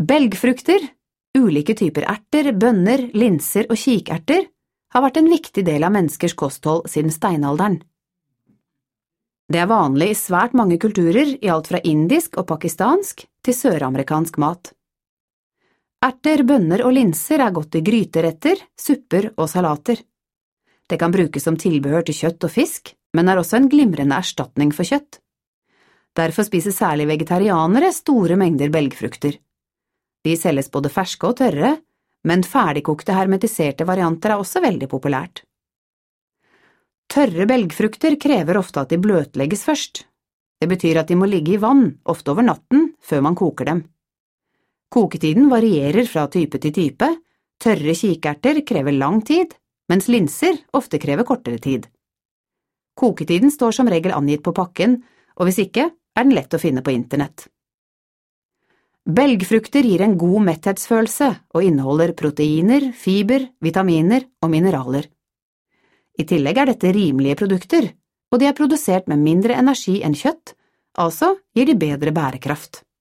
Belgfrukter, ulike typer erter, bønner, linser og kikerter har vært en viktig del av menneskers kosthold siden steinalderen. Det er vanlig i svært mange kulturer, i alt fra indisk og pakistansk til søramerikansk mat. Erter, bønner og linser er godt i gryteretter, supper og salater. Det kan brukes som tilbehør til kjøtt og fisk, men er også en glimrende erstatning for kjøtt. Derfor spiser særlig vegetarianere store mengder belgfrukter. De selges både ferske og tørre, men ferdigkokte hermetiserte varianter er også veldig populært. Tørre belgfrukter krever ofte at de bløtlegges først. Det betyr at de må ligge i vann, ofte over natten, før man koker dem. Koketiden varierer fra type til type. Tørre kikerter krever lang tid, mens linser ofte krever kortere tid. Koketiden står som regel angitt på pakken, og hvis ikke, er den lett å finne på internett. Belgfrukter gir en god metthetsfølelse og inneholder proteiner, fiber, vitaminer og mineraler. I tillegg er dette rimelige produkter, og de er produsert med mindre energi enn kjøtt, altså gir de bedre bærekraft.